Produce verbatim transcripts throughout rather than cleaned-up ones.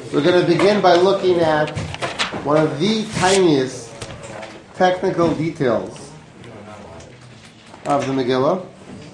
We're going to begin by looking at one of the tiniest technical details of the Megillah.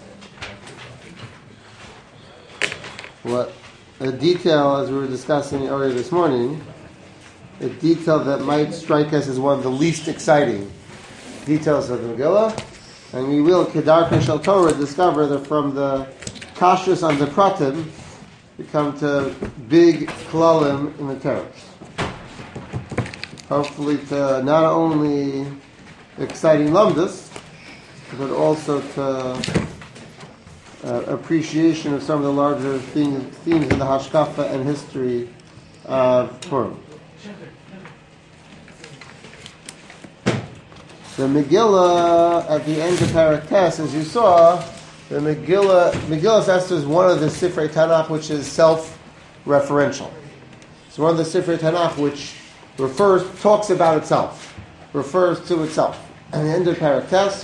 What a detail, as we were discussing earlier this morning, a detail that might strike us as one of the least exciting details of the Megillah, and we will, Kedarka Shel Torah, discover that from the kashrus on the pratim, we come to big klalim in the Torah. Hopefully to not only exciting lumdus, but also to uh, appreciation of some of the larger themes, themes in the hashkafa and history of Purim. The Megillah, at the end of Parak Tes, as you saw, the Megillah, Megillah Esther is one of the Sifrei Tanakh which is self-referential. It's one of the Sifrei Tanakh which refers, talks about itself, refers to itself. At the end of Parak Tes,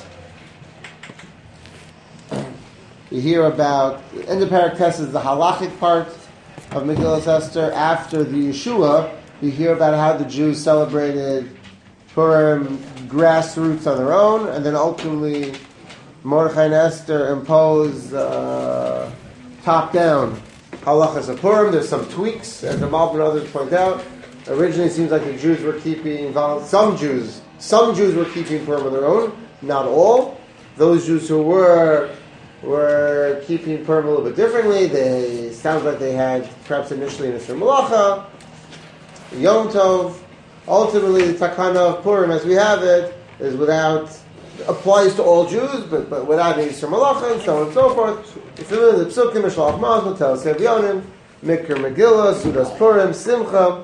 you hear about, the end of Parak Tes is the halachic part of Megillah Esther. After the Yeshua, you hear about how the Jews celebrated Purim grassroots on their own, and then ultimately Mordechai and Esther impose uh, top-down halachas of Purim. There's some tweaks, as the Malbim and others point out. Originally, it seems like the Jews were keeping some Jews. Some Jews were keeping Purim on their own, not all. Those Jews who were were keeping Purim a little bit differently. They sounds like they had perhaps initially an Isser Malacha, Yom Tov. Ultimately, the takana of Purim, as we have it, is without, applies to all Jews, but, but without any Yisur Malacha, and so on and so forth. If you look at the Psukim, Mishlach Mazal, Tel Sevyonim, Mikra Megillah, Sudas Purim, Simcha.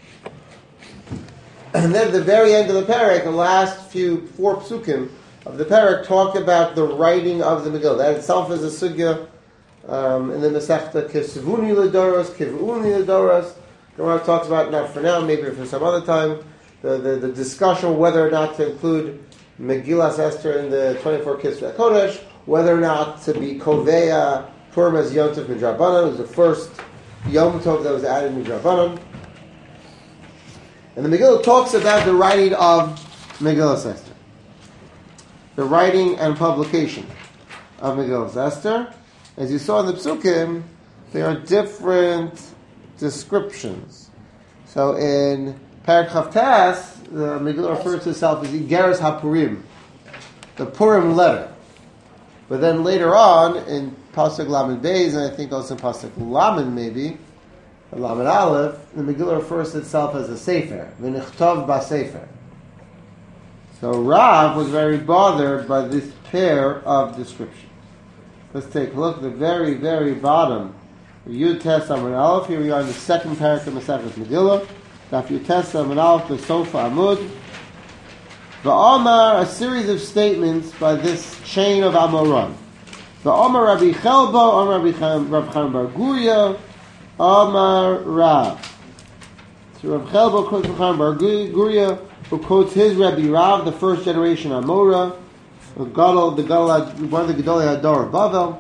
And then at the very end of the parak, the last few, four Psukim of the parak, talk about the writing of the Megillah. That itself is a sugya um, in the Masechta, Kisvuni L'Doros, Kivuni L'Doros. Gemara talks about, not for now, maybe for some other time, the, the, the discussion whether or not to include Megillas Esther in the twenty-four Kisvei HaKodesh, whether or not to be Koveya Purim as Yom Tov Midrabanan. It was the first Yom Tov that was added Midrabanan. And the Megillah talks about the writing of Megillas Esther. The writing and publication of Megillas Esther. As you saw in the Psukim, there are different descriptions. So in Parak Chavtas, the Megillah refers to itself as Igeres HaPurim, the Purim letter. But then later on, in Pasuk Lamed Beis, and I think also in Pasuk Lamed maybe, Lamed Aleph, the Megillah refers to itself as a Sefer, V'nichtov B'Sefer. So Rav was very bothered by this pair of descriptions. Let's take a look at the very, very bottom. Yud Tes Amud Aleph. Here we are in the second parak of Masechet Megillah. Daf Yud Tes Amud Aleph, the Sofa Amud. V'Amar, a series of statements by this chain of Amoran. V'Amar Rabbi Chelbo, Amar Rabbi Chaim Bar Guria, Amar Rav. So Rabbi Chelbo quotes Rabbi Chaim Bar Guria, who quotes his Rabbi Rav, the first generation Amora, the Gadol, the Gadol, one of the Gedolei Hador of Bavel.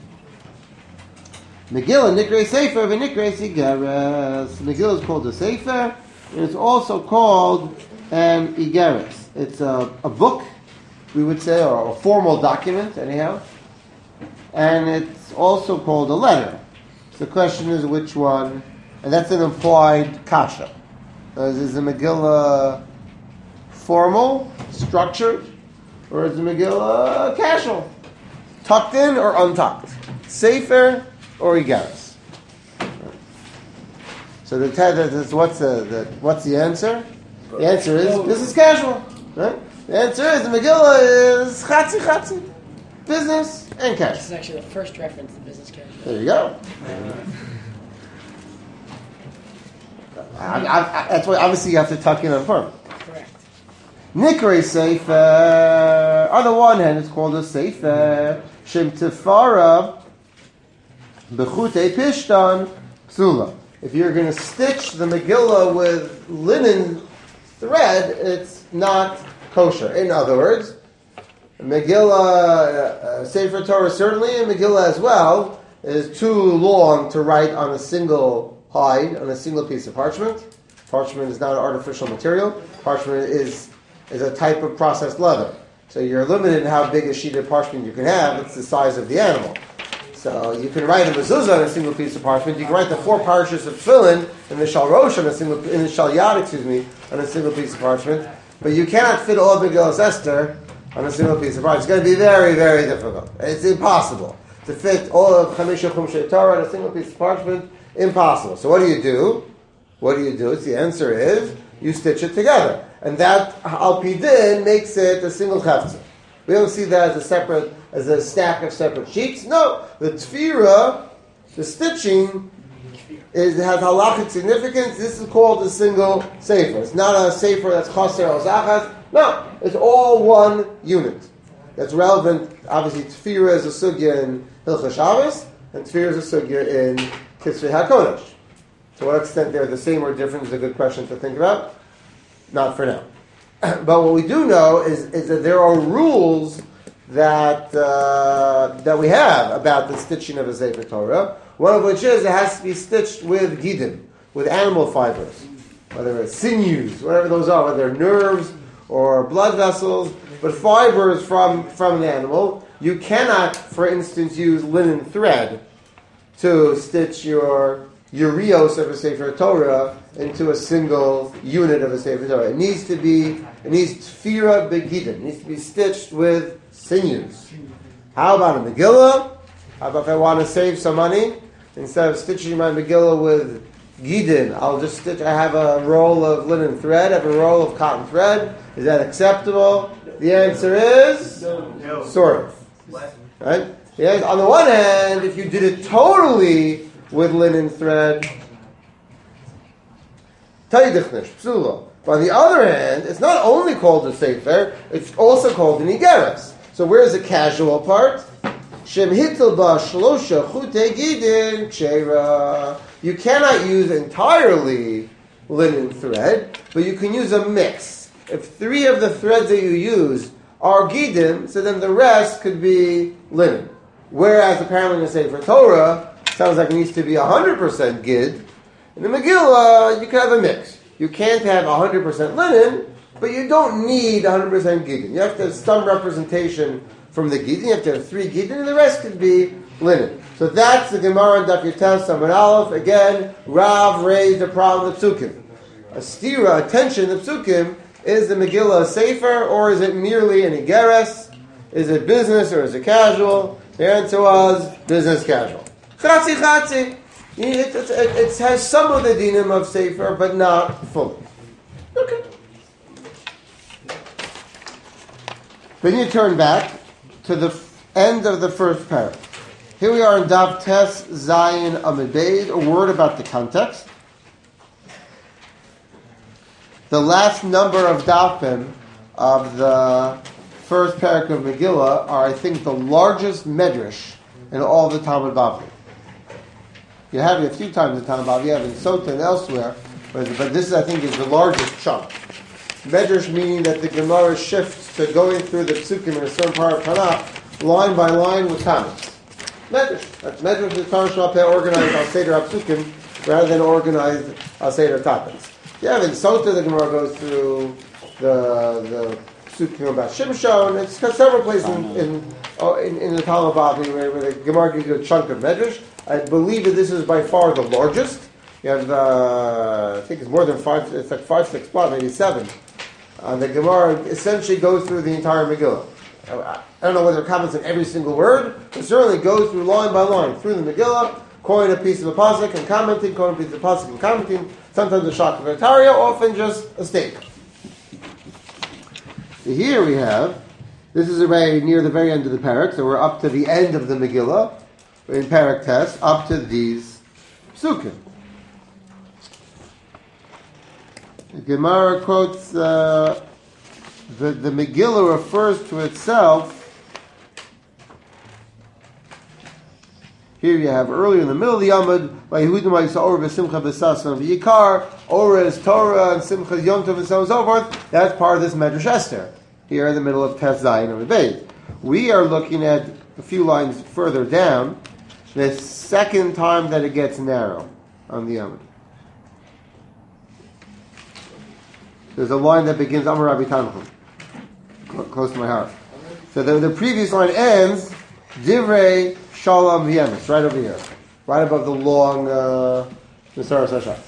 Megillah Nikrei Sefer v'Nikrei Igeres. Megillah is called a Sefer, and it's also called an Igeres. It's a, a book, we would say, or a formal document, anyhow. And it's also called a letter. So the question is which one, and that's an implied kasha. Is the Megillah formal, structured, or is the Megillah casual, tucked in or untucked? Sefer or Igeres. So the is what's the, the what's the answer? The answer is business casual. Right? The answer is the Megillah is chatzi chatzi, business and casual. This is actually the first reference to business casual. There you go. I, I, I, that's why obviously you have to tuck in on Purim. Correct. Nikrei Sefer. On the one hand, it's called a Sefer Shem Tifara. Bechutei Pishtan Psula. If you're going to stitch the Megillah with linen thread, it's not kosher. In other words, Megillah, uh, Sefer Torah certainly, and Megillah as well, is too long to write on a single hide on a single piece of parchment. Parchment is not an artificial material. Parchment is is a type of processed leather. So you're limited in how big a sheet of parchment you can have. It's the size of the animal. So you can write a mezuzah on a single piece of parchment. You can write the four parshas of tefillin in the shalrosh on a single in the shalyad, excuse me, on a single piece of parchment. But you cannot fit all of Megillas Esther on a single piece of parchment. It's going to be very, very difficult. It's impossible to fit all of Chamisha Chumshei Torah on a single piece of parchment. Impossible. So what do you do? What do you do? The answer is you stitch it together. And that al pi din makes it a single chefza. We don't see that as a separate, as a stack of separate sheets. No, the tefira, the stitching, is, has halachic significance. This is called a single sefer. It's not a sefer that's chaser or zachas. No, it's all one unit. That's relevant. Obviously, tefira is a sugya in Hilchos Shabbos, and tefira is a sugya in Kisvei HaKodesh. To what extent they're the same or different is a good question to think about. Not for now. But what we do know is, is that there are rules that uh, that we have about the stitching of a Sefer Torah. One of which is it has to be stitched with gidim, with animal fibers, whether it's sinews, whatever those are, whether they're nerves or blood vessels, but fibers from, from an animal. You cannot, for instance, use linen thread to stitch your urios of a Sefer Torah into a single unit of a Sefer Torah. It needs to be, it needs tefira begidin. It needs to be stitched with sinews. How about a Megillah? How about if I want to save some money? Instead of stitching my Megillah with gidin, I'll just stitch, I have a roll of linen thread, I have a roll of cotton thread. Is that acceptable? The answer is no. Sort of. Right? Yes, on the one hand, if you did it totally with linen thread, Taidichnish, psulo. But on the other hand, it's not only called a sefer, it's also called an igeres. So where's the casual part? Shem hitel ba shlosha chute gidin kshera. You cannot use entirely linen thread, but you can use a mix. If three of the threads that you use are gidim, so then the rest could be linen. Whereas apparently in the Sefer Torah, sounds like it needs to be one hundred percent gid. In the Megillah, you can have a mix. You can't have one hundred percent linen, but you don't need one hundred percent gidin. You have to have some representation from the gidin. You have to have three gidin, and the rest could be linen. So that's the Gemara in Daf Yotes Samad Aleph. Again, Rav raised the problem of psukim. A stira, a tension of psukim, is the Megillah a sefer, or is it merely an igeres? Is it business, or is it casual? The answer was business casual. Chatzi chatzi. It, it, it, it has some of the dinim of sefer, but not fully. Okay. Then you turn back to the end of the first paragraph. Here we are in Daf Tes Zayin Amid Beis, a word about the context. The last number of dafim of the first paragraph of Megillah are, I think, the largest medrash in all the Talmud Bavli. You have it a few times in Talmud Bavli, you have it in Sota and elsewhere, but, but this, I think, is the largest chunk. Medrash meaning that the Gemara shifts to going through the psukim in a certain part of Tanakh, line by line with comments. Medrash. That's Medrash is Torah Shabbat organized al Seder HaPsukim rather than organized al Seder topics. Yeah, in Sota the Gemara goes through the the psukim about Shimshon. It's got several places in in, oh, in, in the Talmud Bavli where, where the Gemara gives you a chunk of Medrash. I believe that this is by far the largest. You have, uh, I think it's more than five, it's like five, six plots, maybe seven. Uh, the Gemara essentially goes through the entire Megillah. I don't know whether it comments on every single word, but certainly goes through line by line through the Megillah, quoting a piece of a pasuk and commenting, quoting a piece of a pasuk and commenting, sometimes a shot of Ataria, often just a statement. So here we have, this is very near the very end of the parak, so we're up to the end of the Megillah, in parak Tes, up to these psukim. The Gemara quotes, uh, the, the Megillah refers to itself. Here you have earlier in the middle of the Yamud, by Yehudim Ma'isa Orah v'Simcha v'Sasan v'Yikar, Orah is Torah and Simcha is Yom Tov and so on and so forth. That's part of this Medrash Esther, here in the middle of Tes Zayin Amid Beis. We are looking at a few lines further down, the second time that it gets narrow. on the Amud. There's a line that begins Amar Rabbi Tanchum, close to my heart. So the, the previous line ends Divrei Shalom V'Emes, right over here, right above the long uh, Mesaras Hashas.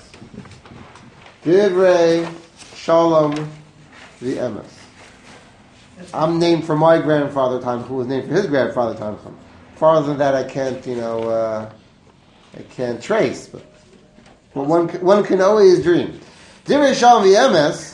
Divrei Shalom V'Emes. I'm named for my grandfather Tanchum, who was named for his grandfather Tanchum. Farther than that, I can't, you know, uh, I can't trace. But, but one one can always dream. Divrei Shalom V'Emes.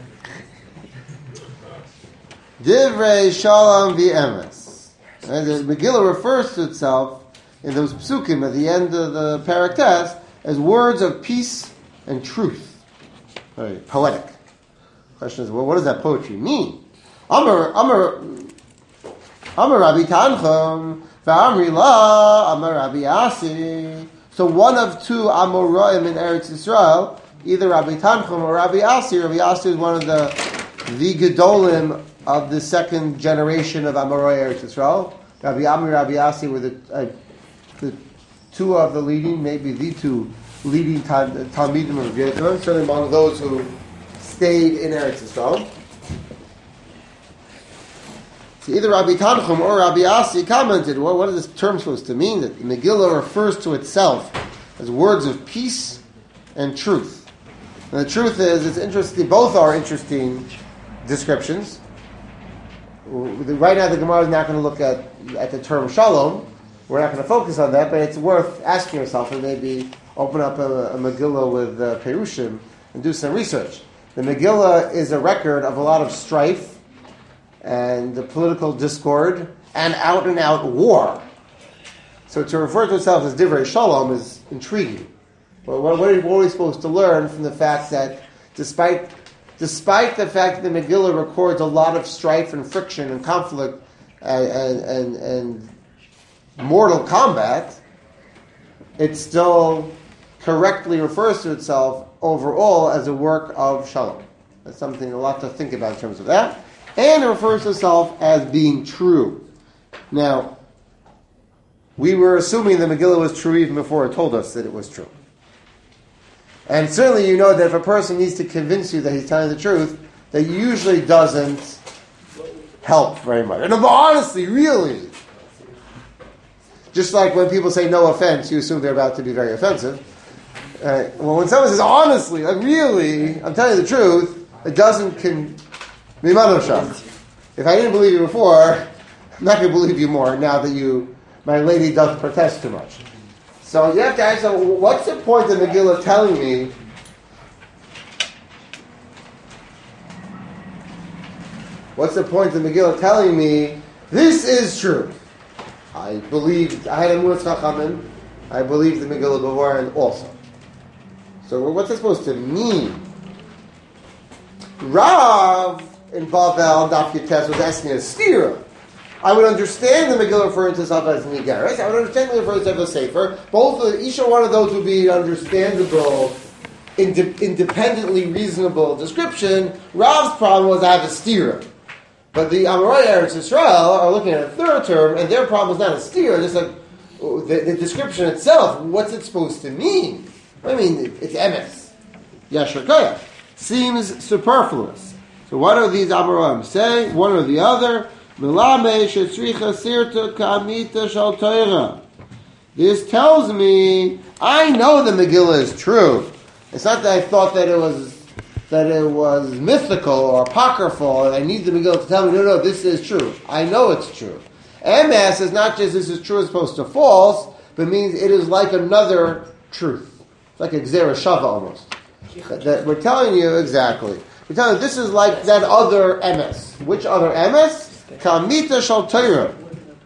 Divrei Shalom V'Emes. And the Megillah refers to itself in those psukim at the end of the Parak Tes as words of peace and truth. Very poetic. The question is, well, what does that poetry mean? Amar Amar Amar Rabbi Tanchum v'Amri La Amar Rabbi Asi. So one of two Amoraim in Eretz Yisrael, either Rabbi Tanchum or Rabbi Asi. Rabbi Asi is one of the the Gedolim of the second generation of Amoroi Eretz Yisrael. Rabbi Amri, Rabbi Asi were the, uh, the two of the leading, maybe the two leading Talmidim of Gedolim, certainly among those who stayed in Eretz Yisrael. So either Rabbi Tanchum or Rabbi Asi commented, well, what is this term supposed to mean? That the Megillah refers to itself as words of peace and truth. And the truth is, it's interesting, both are interesting descriptions. Right now the Gemara is not going to look at, at the term shalom. We're not going to focus on that, but it's worth asking yourself and maybe open up a, a Megillah with uh, Perushim and do some research. The Megillah is a record of a lot of strife and the political discord, and out-and-out war. So to refer to itself as Divrei Shalom is intriguing. But what, what are we supposed to learn from the fact that despite despite the fact that the Megillah records a lot of strife and friction and conflict and, and, and, and mortal combat, it still correctly refers to itself overall as a work of Shalom. That's something a lot to think about in terms of that. And it refers to itself as being true. Now, we were assuming the Megillah was true even before it told us that it was true. And certainly you know that if a person needs to convince you that he's telling the truth, that usually doesn't help very much. And honestly, really, just like when people say no offense, you assume they're about to be very offensive. Uh, well, when someone says honestly, like really, I'm telling you the truth, it doesn't con- If I didn't believe you before, I'm not going to believe you more now that you, my lady doesn't protest too much. So you have to ask yourself, what's the point of Megillah telling me what's the point of Megillah telling me this is true? I believe, I had a Emunas Chachamim, I believe the Megillah Bavaran also. So what's it supposed to mean? Rav in Bavel, Daf Yates, was asking a stira. I would understand the Megillah referring to itself as Nigaris. I would understand the referring to itself as Sefer. Both, of, each one of those would be understandable, inde- independently reasonable description. Rav's problem was I have a stira. But the Amorei Eretz Yisrael are looking at a third term, and their problem is not a stira. Just like the, the description itself, what's it supposed to mean? I mean, it's emes. Yashar Koyach. Seems superfluous. So what do these Amoraim say? One or the other. This tells me I know the Megillah is true. It's not that I thought that it was that it was mythical or apocryphal and I need the Megillah to tell me, no, no, this is true. I know it's true. M S is not just this is true as opposed to false, but means it is like another truth. It's like a Gzera Shava almost. That, that we're telling you exactly. We're telling you this is like that other M S. Which other M S? Kamita Shal Torah.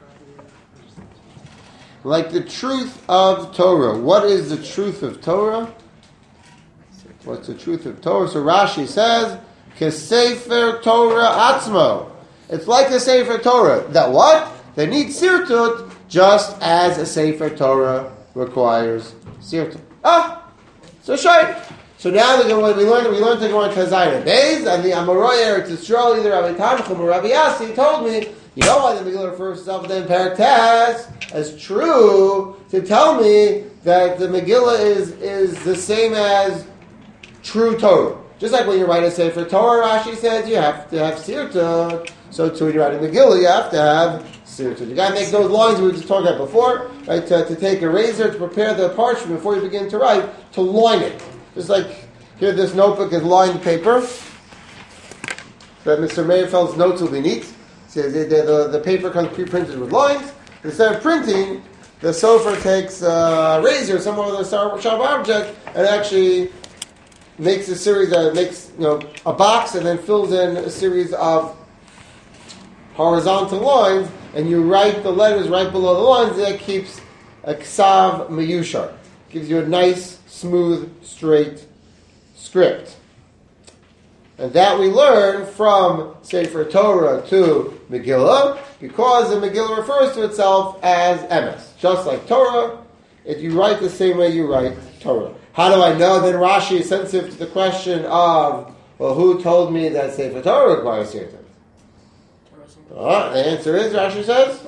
Like the truth of Torah. What is the truth of Torah? What's the truth of Torah? So Rashi says, Kesefer Torah Atzmo. It's like a Sefer Torah. That what? They need Sirtut just as a Sefer Torah requires Sirtut. Ah! So shy. So now we learned we learned to go on Tazayra Beis, and the Amorei Eretz Yisrael, either Rabbi Tanchum or Rabbi Asi, told me You know why the Megillah refers to itself in Perek Tes as true to tell me that the Megillah is, is the same as true Torah. Just like when you write a Sefer Torah, Rashi says you have to have Sirta. So too when you write a Megillah, you have to have Sirta. You got to make those lines we were just talking about before, right? To, to take a razor to prepare the parchment before you begin to write, to line it. Just like here, this notebook is lined paper. That Mister Meyerfeld's notes will be neat. So the, the, the paper comes pre-printed with lines. Instead of printing, the sofer takes a razor, some other sharp object, and actually makes a series of, makes, you know, a box and then fills in a series of horizontal lines, and you write the letters right below the lines. That keeps a ksav meyushar. Gives you a nice, smooth, straight script. And that we learn from Sefer Torah to Megillah, because the Megillah refers to itself as emes. Just like Torah, if you write the same way you write Torah. How do I know? Then Rashi is sensitive to the question of, well, who told me that Sefer Torah requires Sirta? Uh, the answer is, Rashi says,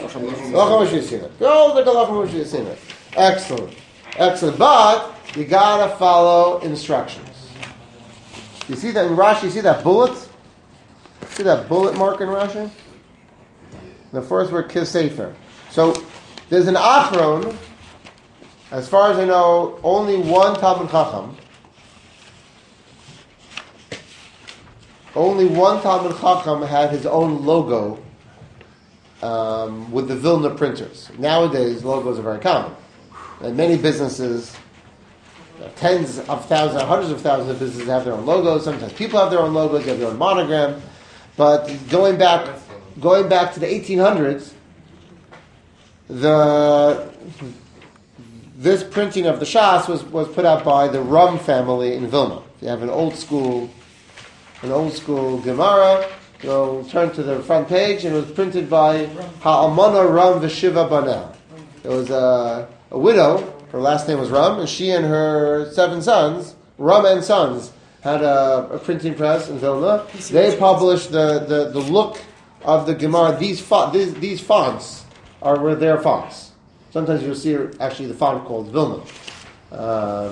excellent. Excellent. But you gotta follow instructions. You see that in Rashi, you see that bullet? See that bullet mark in Rashi? The first word, Kisefer. So, there's an Achron, as far as I know, only one Talmud Chacham. Only one Talmud Chacham had his own logo um, with the Vilna printers. Nowadays, logos are very common. And many businesses, tens of thousands, hundreds of thousands of businesses have their own logos. Sometimes people have their own logos, they have their own monogram. But going back, going back to the eighteen hundreds, the this printing of the Shas was, was put out by the Rum family in Vilna. You have an old school, an old school Gemara. You'll turn to the front page, and it was printed by Ha'almana Ram V'Shiva Banel. It was a, a widow. Her last name was Ram, and she and her seven sons, Ram and sons, had a, a printing press in Vilna. They published the, the, the look of the Gemara. These, fo- these these fonts are were their fonts. Sometimes you'll see actually the font called Vilna. Um,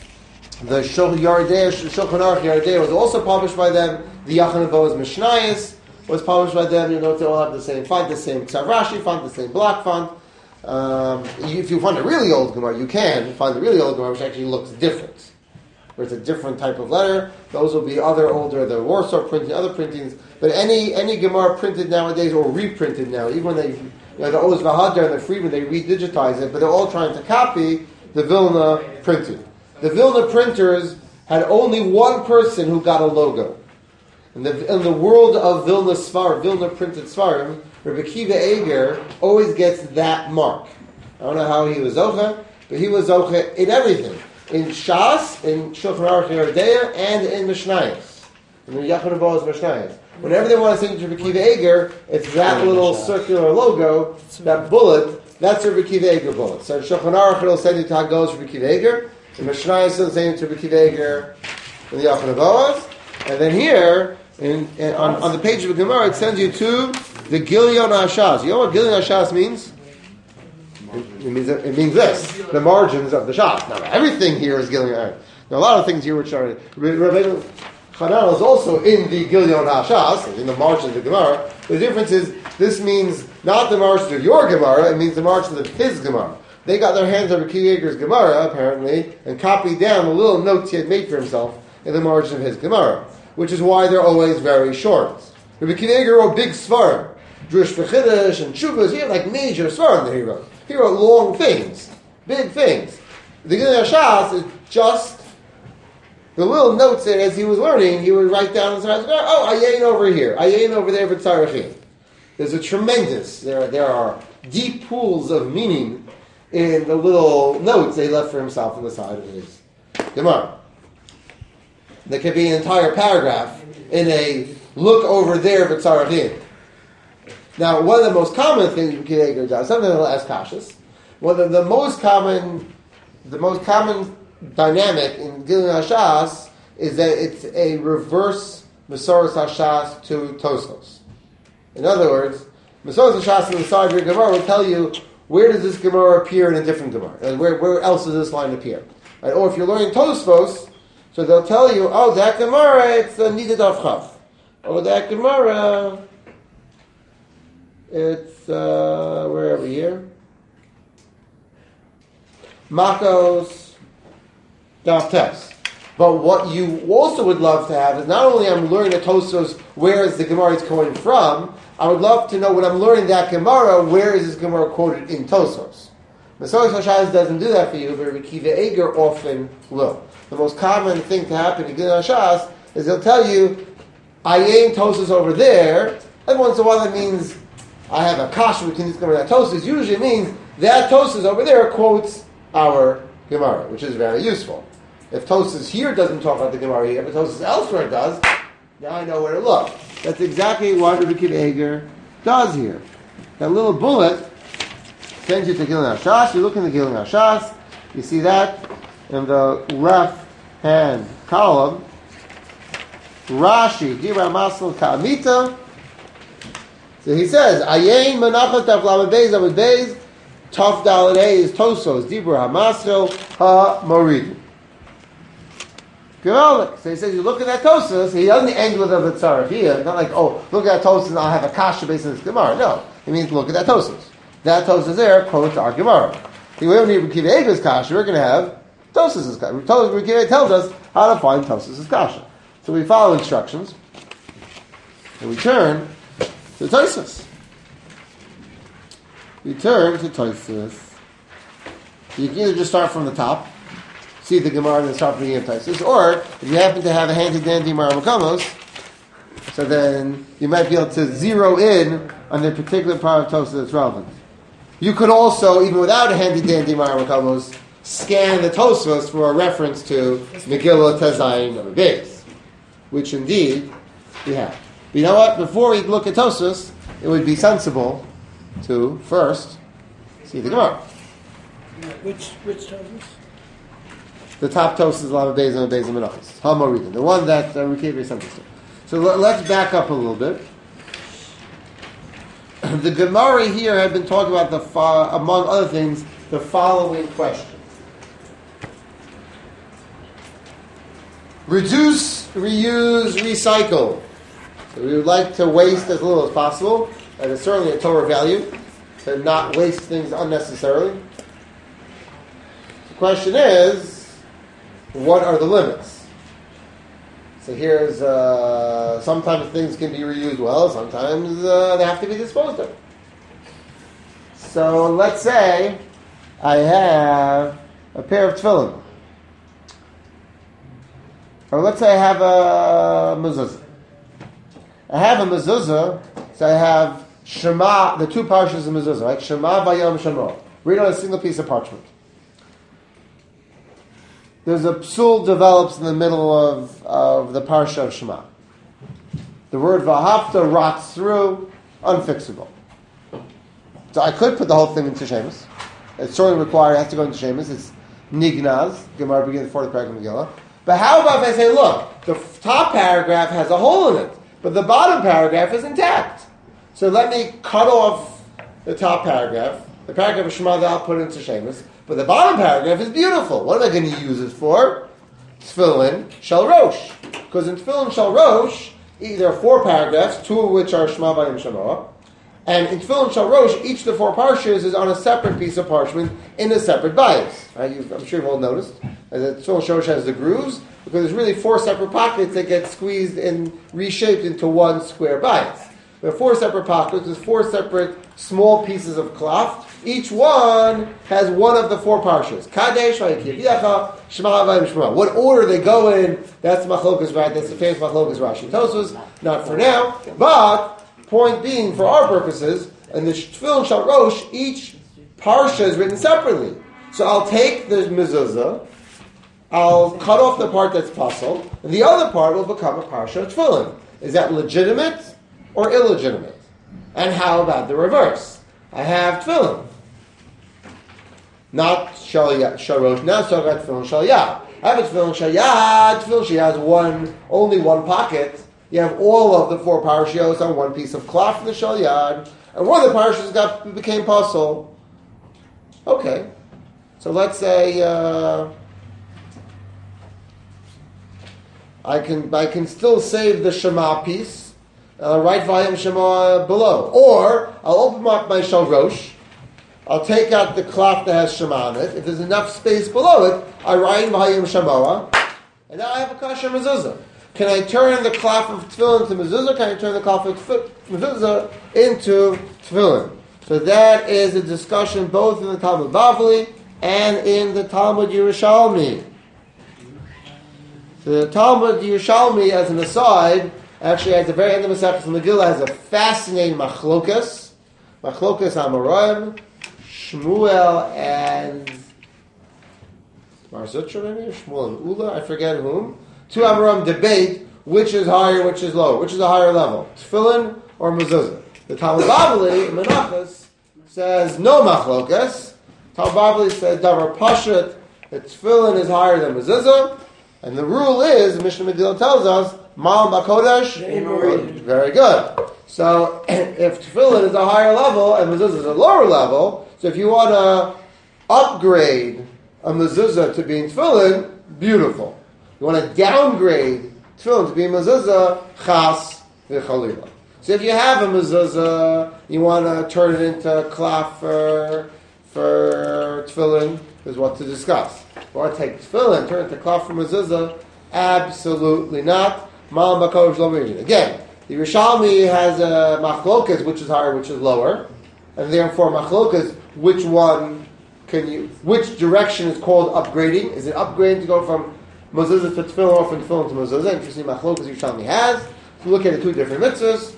the Shulchan Aruch Yeridea was also published by them. The Yachan Boaz Mishnayos was published by them. You know, they all have the same font, the same Ksav Rashi font, the same block font. Um, if you find a really old Gemara, you can find a really old Gemara which actually looks different, where it's a different type of letter. Those will be other older, the Warsaw printing, other printings. But any any Gemara printed nowadays or reprinted now, even when they, you know, the Oz Vahadar and the Friedman, they redigitize it, but they're all trying to copy the Vilna printing. The Vilna printers had only one person who got a logo. In the in the world of Vilna Svar, Vilna printed Svarim, Rabbi Kiva Eger always gets that mark. I don't know how he was Zocha, but he was Zocha in everything. In Shas, in Shulchan Aruch Yeridea, and in Mishnayos. In the Yachan Boaz Mishnayos. Whenever they want to sing to Rabbi Kiva Eger, it's that little circular logo, that bullet, that's Rabbi Kiva Eger bullet. So in Shulchan Aruch it'll send you to Hagos Rabbi Kiva Eger. In Mishnayos it'll send you to Rabbi Kiva Eger in the Yachan Boaz. And then here, in, in, on, on the page of the Gemara, it sends you to the Gilyon HaShas. You know what Gilyon HaShas means? It, it means it means this: the margins of the Shas. Now everything here is Gilyon. There are a lot of things here which are. Rabbeinu Chananel is also in the Gilyon HaShas, in the margins of the Gemara. The difference is this means not the margins of your Gemara; it means the margins of his Gemara. They got their hands on Rabbi Yeger's Gemara apparently and copied down the little notes he had made for himself in the margin of his Gemara, which is why they're always very short. Rabbi Yeger wrote big svarim, Drush V'Chiddush and Shuvas. He had like major svarim that he wrote. He wrote long things, big things. The Gilyon HaShas is just the little notes that as he was learning, he would write down and say, oh, Ayin over here, Ayin over there, V'Tzarechim. There's a tremendous, there, there are deep pools of meaning in the little notes that he left for himself on the side of his Gemara. There could be an entire paragraph in a look over there, V'Tzarechim. Now, one of the most common things Rabbi Yeger does, something that'll ask Kashas, one of the most common, the most common dynamic in Gilyon HaShas is that it's a reverse Mesoras HaShas to Tosfos. In other words, Mesoros Shas and the Sanhedrin Gemara will tell you where does this Gemara appear in a different Gemara, and where, where else does this line appear. Right? Or if you're learning Tosfos, so they'll tell you, oh, that Gemara, it's a Nidad Avchav. Oh, that Gemara, it's, uh, where are we here? Makos Daftes. But what you also would love to have is not only I'm learning the Tosfos, where is the Gemara is coming from, I would love to know when I'm learning that Gemara, where is this Gemara quoted in Tosfos. Mesoros Hashaz doesn't do that for you, but Rabbi Akiva Eiger often will. The most common thing to happen in Gilin Hashaz is they'll tell you, Ayin Tosfos over there. Every once in a while that means I have a kasha between this Gemara and that Tosfos. Usually it means that Tosfos over there quotes our Gemara, which is very useful. If Tosfos here doesn't talk about the Gemara here, but Tosfos elsewhere does, now I know where to look. That's exactly what Rabbi Akiva Eiger does here. That little bullet sends you to Gilin Hashas. You look in the Gilin Hashas, you see that in the left-hand column. Rashi, Dibra Masal Ka'amita. So he says, Ayin Menachat Taf Lamed Beis Amud Beis Taf Daled Hey is Tosos Dibra Hamasel Ha-Morid. So he says, you look at that Tosfos, he doesn't angle the Vitzarif here. Not like, oh, look at that Tosfos and I'll have a kasha based on this Gemara. No. It means look at that Tosfos. That Tosfos there quotes our Gemara. We don't need Rabbi Akiva Eiger's kasha, we're going to have Tosfos' kasha. Rabbi Akiva Eiger tells us how to find Tosfos' kasha. So we follow instructions, and we turn to Tosfos. We turn to Tosfos. You can either just start from the top, see the Gemara and then start from the beginning of Tosfos, or if you happen to have a handy dandy Maramokamos, so then you might be able to zero in on the particular part of Tosfos that's relevant. You could also, even without a handy dandy Maramokamos, scan the Tosfos for a reference to Megillah Tezayin number base, which indeed we have. But you know what? Before we look at Tosfos, it would be sensible to first see the Gemara. Which which Tosfos? The top Tosfos is Lamed Beis and Beis Menachos. Hamoridin, the one that uh, we can't be sent to. So let, let's back up a little bit. The Gemara here had been talking about the fo- among other things the following question: reduce, reuse, recycle. So we would like to waste as little as possible, and it's certainly a Torah value to not waste things unnecessarily. The question is, what are the limits? So here's, uh, sometimes things can be reused well, sometimes uh, they have to be disposed of. So let's say I have a pair of tefillin. Or let's say I have a mezuzah. I have a mezuzah, so I have Shema, the two parshas of mezuzah, right? Shema vayom Shema. Read on a single piece of parchment. There's a psul develops in the middle of, of the parsha of Shema. The word vahafta rots through, unfixable. So I could put the whole thing into Shemus. It's certainly required, it has to go into Shemus. It's nignaz, Gemara begins before the paragraph of Megillah. But how about if I say, look, the top paragraph has a hole in it, but the bottom paragraph is intact. So let me cut off the top paragraph, the paragraph of Shema that I'll put into Shemus, but the bottom paragraph is beautiful. What am I going to use it for? Tefillin Shel Rosh. Because in Tefillin Shel Rosh, there are four paragraphs, two of which are Shema Vayim Shema. And in Tefillin Shel Rosh, each of the four parshas is on a separate piece of parchment in a separate bias. Right? I'm sure you've all noticed that Tefillin Shel Rosh has the grooves, because there's really four separate pockets that get squeezed and reshaped into one square bias. There are four separate pockets, there's four separate small pieces of cloth. Each one has one of the four parshas. Kadesh, Vayikiv, Shema, Vayim, Shema. What order they go in, that's Machlokas, right? That's the famous Machlokas Rashi and Tosfos. Not for now. But, point being, for our purposes, in the Tefillin Shel Rosh, each parsha is written separately. So I'll take the mezuzah, I'll cut off the part that's puzzle, and the other part will become a parsha of Tefillin. Is that legitimate or illegitimate? And how about the reverse? I have Tefillin. Not Shel Rosh, not Shel Tefillin Shel Yad. I have a Tefillin Shel Yad, Tefillin Shel Yad has one, only one pocket. You have all of the four parashiyos on one piece of cloth in the Shel Yad. and one of the parshas got became pasul. Okay, so let's say uh, I can I can still save the Shema piece, and I'll write Vayim Shema below, or I'll open up my Shalrosh. I'll take out the cloth that has Shema on it. If there's enough space below it, I write Vayim Shema, and now I have a kasher mezuzah. Can I turn the cloth of tefillin into mezuzah? Can I turn the cloth of mezuzah into tefillin? So that is a discussion both in the Talmud Bavli and in the Talmud Yerushalmi. So the Talmud Yerushalmi, as an aside, actually at the very end of Masechtas Megillah has a fascinating machlokas, machlokas Amoraim, Shmuel and Mar Zutra maybe, Shmuel and Ula, I forget whom. Two Amoraim debate which is higher, which is lower, which is a higher level, tefillin or mezuzah. The Talmud Bavli, Menachos, says no machlokas. Talmud Bavli says davar pashut that tefillin is higher than mezuzah, and the rule is Mishnah Megillah tells us mal makodesh. Very good. So if tefillin is a higher level and mezuzah is a lower level, so if you want to upgrade a mezuzah to being tefillin, beautiful. You want to downgrade tefillin to being mezuzah, chas v'chalila. So if you have a mezuzah, you want to turn it into a cloth for, for tefillin, is what to discuss. You want to take tefillin, turn it into cloth for mezuzah? Absolutely not. Mal makodesh lo mirin. Again, the Yerushalmi has a machlokas, which is higher, which is lower, and therefore machlokas, which one can you, which direction is called upgrading? Is it upgrading to go from mezuzah to tefillin or from tefillin to mezuzah? Interesting machlokas Yerushalmi has. If you look at the two different mitzvahs,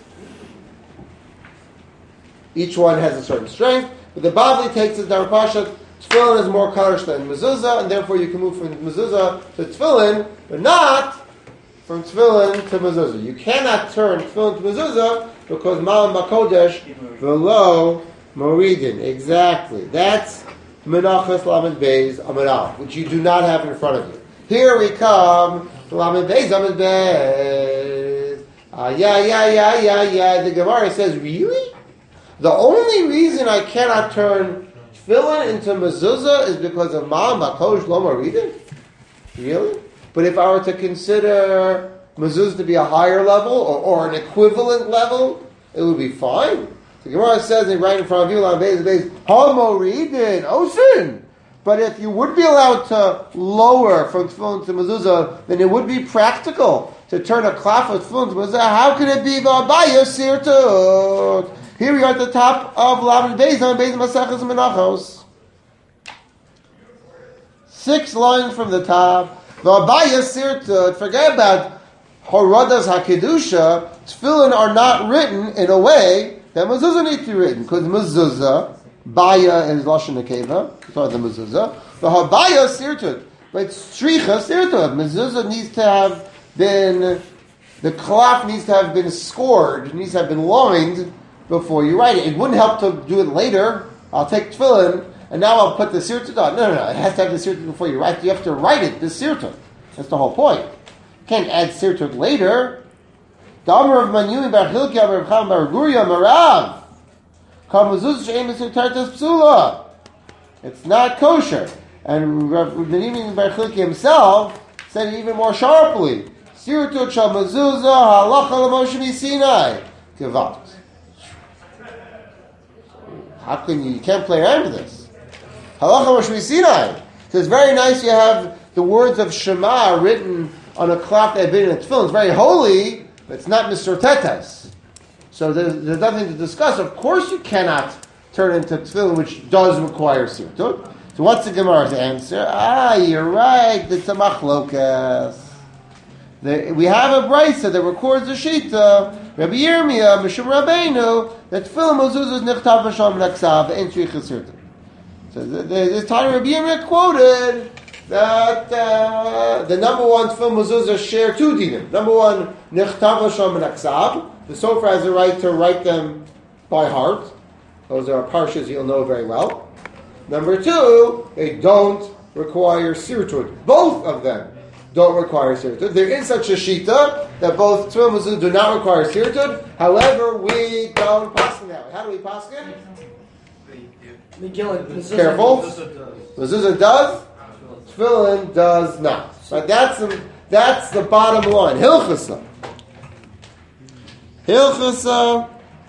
each one has a certain strength, but the Bavli takes it down Pashat. Tefillin is more kaddish than mezuzah, and therefore you can move from mezuzah to tefillin, but not from tefillin to mezuzah. You cannot turn tefillin to mezuzah because mal makodesh below moridin. Exactly. That's menachos lamed beis amud aleph, which you do not have in front of you. Here we come to lamed beis amud beis. Ah, yeah, yeah, yeah, yeah, yeah. The Gemara says, really? The only reason I cannot turn tefillin into mezuzah is because of mal makodesh lo moridin? Really? But if I were to consider mezuzah to be a higher level or, or an equivalent level, it would be fine. The Gemara says it right in front of you, on base, base, homo readin, ocean. But if you would be allowed to lower from tefillin to mezuzah, then it would be practical to turn a cloth of tefillin to mezuzah. How could it be v'abaya sirtut? Here we are at the top of Lamed Beis, on Beis Masechtas Menachos. Six lines from the top. V'abaya sirtut. Forget about Horadas HaKedusha. Tefillin are not written in a way that mezuzah needs to be written, because mezuzah, baya is lashon nekeva, so the mezuzah. The habaya sirtut, but stricha sirtut. Mezuzah needs to have been, the cloth needs to have been scored, it needs to have been lined before you write it. It wouldn't help to do it later. I'll take tefillin and now I'll put the sirtut on. No, no, no. It has to have the sirtut before you write it. You have to write it, the sirtut. That's the whole point. You can't add sirtut later. The Amar of Manyumi bar Hilkiah bar Cham bar Guria Marav. It's not kosher. And Rav Manyumi bar Hilkiah himself said it even more sharply. Sirtut shal mezuzah halacha l'Moshe Sinai. Gewalt. How can you, you can't play around with this. Halacha Moshe Sinai. So it's very nice you have the words of Shema written on a cloth that had been in a tefillin. It's very holy, but it's not Mister Tetes. So there's, there's nothing to discuss. Of course you cannot turn into tefillin, which does require sirtut. So what's the Gemara's answer? Ah, you're right. It's a machlokas. We have a brisa that records the shita, Rabbi Yirmiyah, Mishum Rabbeinu, that tefillin mezuzah is nichtav v'sham l'ksav and tzricha sirtut. So this time Rabbi Yirmiyah quoted that uh, the number one tefillin mezuzah share two dinim. Number one, nichtav v'sham l'ksav. The sofer has the right to write them by heart. Those are parshas you'll know very well. Number two, they don't require sirtut. Both of them don't require sirtut. There is such a shita that both tefillin mezuzah do not require sirtut. However, we don't pass that way. How do we paskin? Megillah. Mezuzah. Careful. Mezuzah does. Tefillin does not. But that's the, that's the bottom line. Hilchasa. Hilchasa.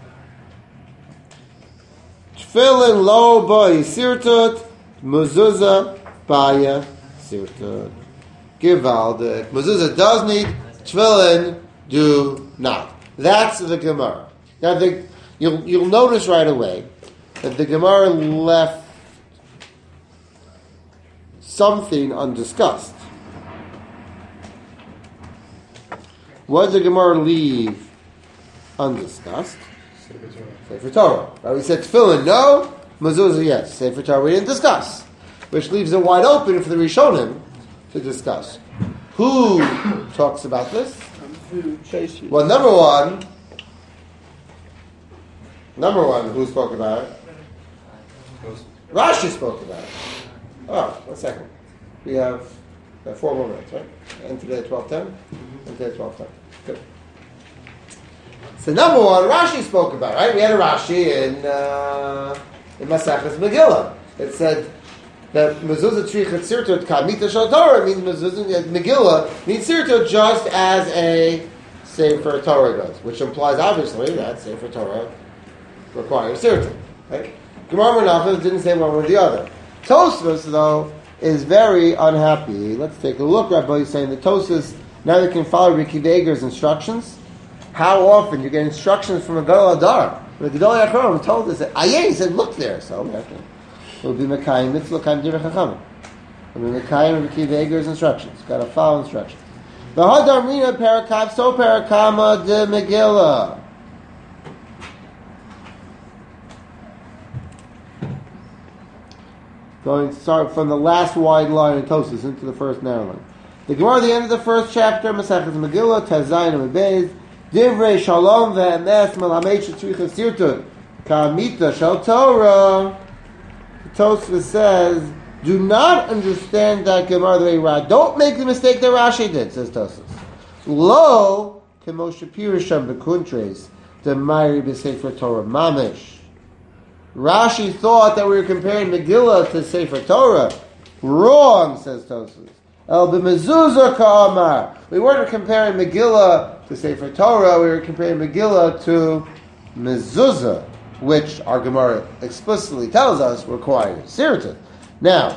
Tefillin lo ba yisirtut. Mezuzah baya sirtut. Givaldik. Mezuzah does need. Tefillin do not. That's the Gemara. Now, the, you'll you'll notice right away that the Gemara left something undiscussed. What did the Gemara leave undiscussed? Sefer Torah. Right? We said tefillin, no. Mezuzah, yes. Sefer Torah, we didn't discuss. Which leaves it wide open for the Rishonim to discuss. Who talks about this? Well, number one, number one, who spoke about it? Rashi spoke about it. Oh, one second. We have uh, four more minutes, right? And today at twelve ten? And today at twelve ten. Good. So number one, Rashi spoke about it, right? We had a Rashi in, uh, in Masechus Megillah. It said that mezuzah trichet sirtut kamita shal Torah means mezuzah Megillah means sirtut just as a Sefer Torah does, which implies obviously that Sefer Torah requires sirtut. Right? Gemara Menachos didn't say one or the other. Tosfos though is very unhappy. Let's take a look. Rabbi is saying that Tosfos now they can follow Ricky Vager's instructions. How often you get instructions from a Gadol Adar? The Gadol Achronim told us that Ayeh, he said, look there. So okay. It will be Mekayim, Mitzvah Kaim Direch HaChamim. It will be Mekayim Ricky Vager's instructions. Got to follow instructions. The Hadar Mina Parakav, so Parakama de Megillah. Going to start from the last wide line in Tosfos into the first narrow line. The Gemara at the end of the first chapter, Masechus Megillah, Tazayin and Beis, Divrei Shalom ve'emes melamed shetzrichas sirtut ka'amita shel Torah. Tosfos says, do not understand that Gemara the way Rashi. Don't make the mistake that Rashi did, says Tosfos. Lo kemo shapirisham bekuntres the Ma'iri b'Sefer Torah mamish. Rashi thought that we were comparing Megillah to Sefer Torah. Wrong, says Tosfos. El b'mezuzah ka'amar. We weren't comparing Megillah to Sefer Torah. We were comparing Megillah to mezuzah, which our Gemara explicitly tells us requires sirtut. Now,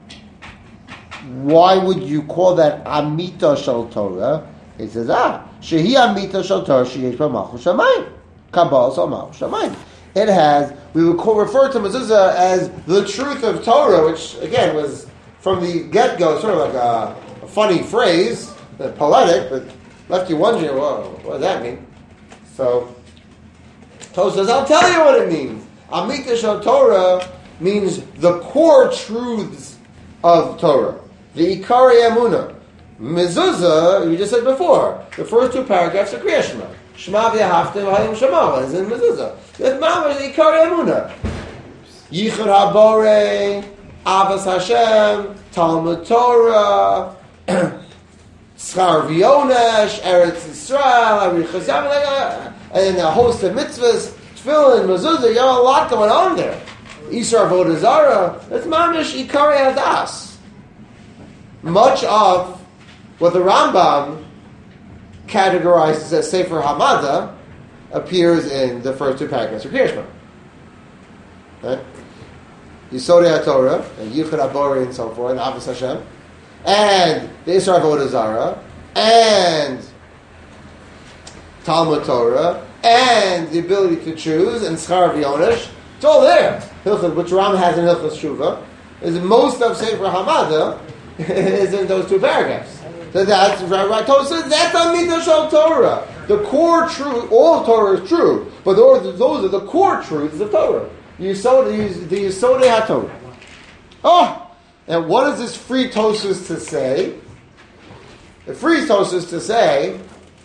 why would you call that Amita Shal Torah? He says, ah, Shehi Amita Shal Torah, Sheyesh B'Malchus Shamayim. Kabbalah Shal Malchus Shamayim. It has, we would call, refer to mezuzah as the truth of Torah, which, again, was from the get-go sort of like a, a funny phrase, poetic, but left you wondering, whoa, what does that mean? So, Tosfos says, I'll tell you what it means. Amita Shal Torah means the core truths of Torah. The Ikari Emunah. Mezuzah, we just said before, the first two paragraphs are Kriya Shema. Shema v'yahavta v'hayim Shema is in Mezuzah. That's Mamash, the Ikari Emunah. Yichud HaBorei, Avos Hashem, Talmud Torah, Schar V'yonesh, Eretz Yisrael, Arichas Yam, and a host of mitzvahs, Tefillin, Mezuzah, you have a lot going on there. Isar Avodah Zarah, that's Mamish Ikari Hadas. Much of what the Rambam categorizes as Sefer Hamada appears in the first two paragraphs of Kriya Shema. Right? Yisodei HaTorah, and Yichud HaBorei and so forth, and Avos Hashem, and the Isra Avodah Zarah, and Talmud Torah, and the ability to choose, and Schar V'yonesh. It's all there. Hilchot, which Ram has in Hilchot Shuvah, is most of Sefer Hamada is in those two paragraphs. So that's right. right. So that's Amita Shal Torah. The core truth, all of Torah is true, but those, those are the core truths of Torah. The Yisodei HaTorah. Oh, and what does this free Tosfos to say? It frees Tosfos to say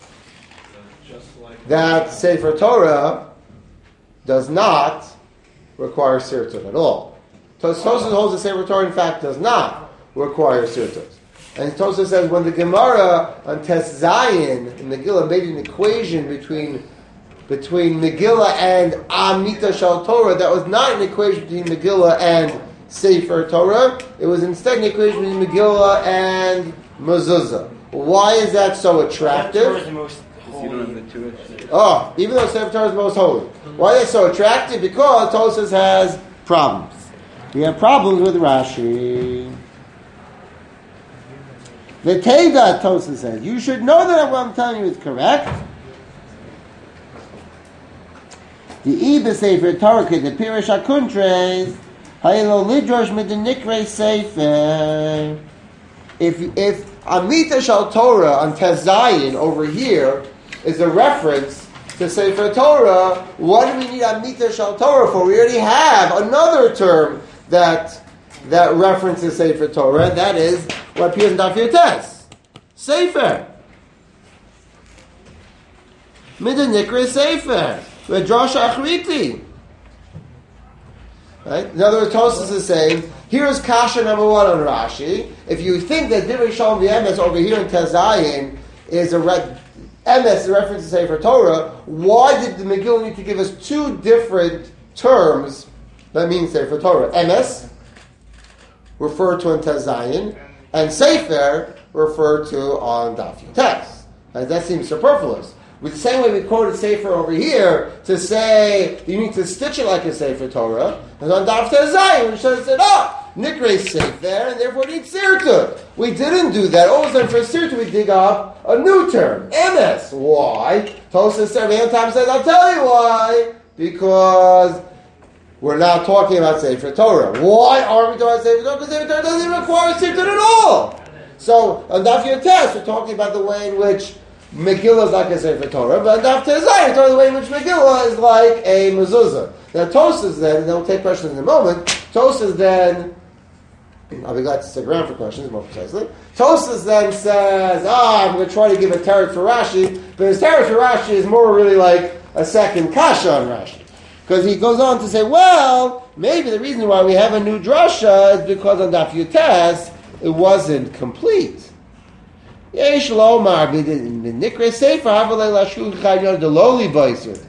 that Sefer Torah does not require sirtut at all. Tosfos holds that Sefer Torah, in fact, does not require sirtut. And Tosfos says when the Gemara on Tes Zayin in Megillah made an equation between between Megillah and Amita Shal Torah, that was not an equation between Megillah and Sefer Torah. It was instead an equation between Megillah and Mezuzah. Why is that so attractive? Oh, even though Sefer Torah is most holy. Why is it so attractive? Because Tosfos has problems. We have problems with Rashi. The Teda, Tosfos says, you should know that what I'm telling you is correct. The Iba Sefer Torah, the Pirish HaKuntres, Haylo Lidrosh mit the Nikre Sefer. If if Amita Shal Torah on Tezayin over here is a reference to Sefer Torah, what do we need Amita Shal Torah for? We already have another term that that references Sefer Torah, and that is what appears in Daf Yotes. Sefer. Mit the Nikre Sefer. Drasha Achriti. Right? In other words, Tosfos is saying, here's kasha number one on Rashi. If you think that Divrei Shalom v'Emes over here in Tezayin is a re- Emes is a reference to Sefer Torah, why did the Megillah need to give us two different terms that mean Sefer Torah? Emes, referred to in Tezayin, and Sefer, referred to on Daf Yotes. Right? That seems superfluous. With the same way we quoted Sefer over here to say you need to stitch it like a Sefer Torah, and on Daf Tezayin we should have said, oh, Nikre Sefer, and therefore it needs Sirta. We didn't do that. All of a sudden for Sirta we dig up a new term, Emes. Why? Tosfos said, Time says, I'll tell you why. Because we're now talking about Sefer Torah. Why are we talking about Sefer Torah? Because Sefer Torah doesn't even require Sirta at all. So on Daf Yotes we're talking about the way in which Megillah is like a Sefer Torah, but Daf Tezayin, the way in which Megillah is like a mezuzah. Now Tosfos then, and they'll take questions in a moment, Tosfos then, I'll be glad to stick around for questions more precisely, Tosfos then says, ah, I'm going to try to give a teretz for Rashi, but his teretz for Rashi is more really like a second kasha on Rashi. Because he goes on to say, well, maybe the reason why we have a new drasha is because on Daf Yotes, it wasn't complete. Yesh lomar b'nikre sefer havalei lashu chayyon deloli b'isur.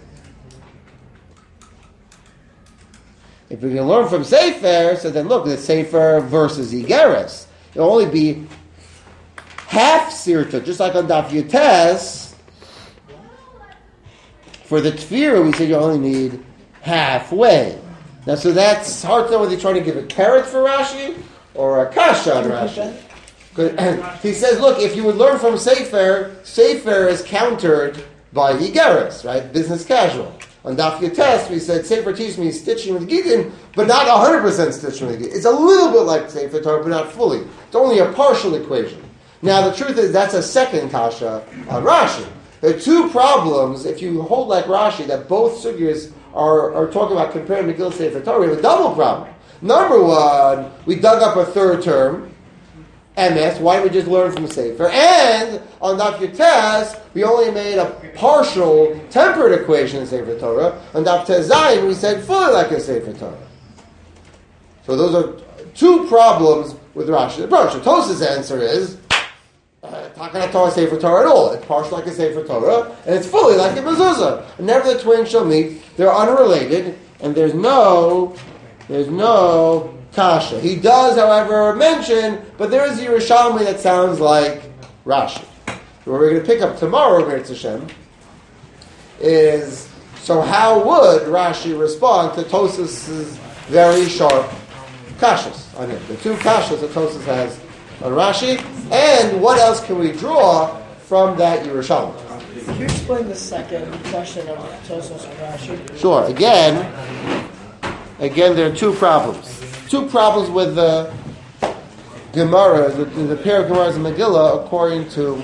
If we can learn from Sefer, so then look, the Sefer versus Igeres. It'll only be half Sirta, just like on Daf Yotes. For the Tefirah, we said you only need halfway. Now, so that's hard to know whether you're trying to give a carrot for Rashi or a kasha on Rashi. He says, look, if you would learn from Sefer, Sefer is countered by Igeres, right? Business casual. On Daf Yotes, we said Sefer teaches me stitching with Gittin, but not one hundred percent stitching with Gittin. It's a little bit like Sefer Torah, but not fully. It's only a partial equation. Now, the truth is, that's a second kasha on Rashi. There are two problems, if you hold like Rashi, that both sugyas are, are talking about comparing Megillah to Sefer Torah. We have a double problem. Number one, we dug up a third term, Emes, why don't we just learn from Sefer? And on Daf Yotes, we only made a partial, tempered equation in Sefer Torah. On Daf Tezayin, we said fully like a Sefer Torah. So those are two problems with Rashi's approach. So Tosfos' answer is, uh, it's not going to Torah Sefer Torah at all. It's partial like a Sefer Torah, and it's fully like a mezuzah. Never the twain shall meet. They're unrelated, and there's no, there's no kasha. He does, however, mention, but there is a Yerushalmi that sounds like Rashi. So what we're going to pick up tomorrow, B'nai Hashem, is, so how would Rashi respond to Tosfos' very sharp kashas on him? The two kashas that Tosfos has on Rashi, and what else can we draw from that Yerushalmi? Can you explain the second question of Tosfos and Rashi? Sure. Again, again, there are two problems. Two problems with the Gemara, the, the pair of Gemaras in Megillah, according to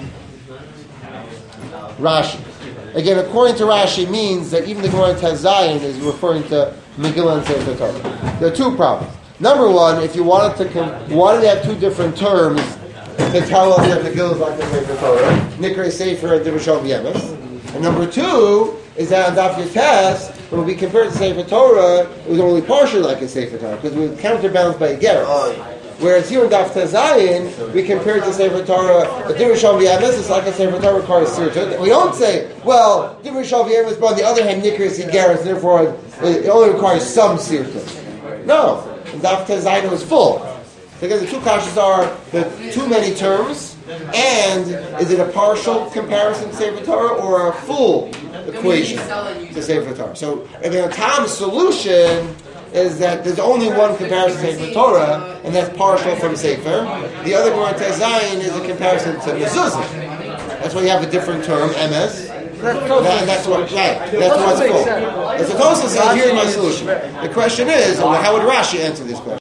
Rashi. Again, according to Rashi means that even the Gemara in Tezayin is referring to Megillah and Sefer Torah. There are two problems. Number one, if you wanted to, com- wanted to have two different terms to tell us that Megillah is like the Sefer Torah, Nikre Sefer and Divrei Shalom v'Emes. And number two is that on Daf Yotes, when we compare it to Sefer Torah, it was only partially like a Sefer Torah because we were counterbalanced by a Gerus. Whereas here in Daf Tezayin, we compare it to Sefer Torah. The Divrei Shalom V'Yemes is like a Sefer Torah requires Sirta. We don't say, well, Divrei Shalom V'Yemes, but on the other hand, Nikris Yigeres, and therefore it only requires some Sirta. No, in Daf Tezayin it was full. Because the two kashas are the too many terms, and is it a partial comparison to Sefer Torah or a full equation to Sefer Torah? So, I mean, Tom's solution is that there's only one comparison to Sefer Torah, and that's partial from Sefer. The other Gemara Tezayin is a comparison to Mezuzah. That's why you have a different term, M S. And that's what, right, that's what's called. As the Tosfos says, here's my solution. The question is, how would Rashi answer this question?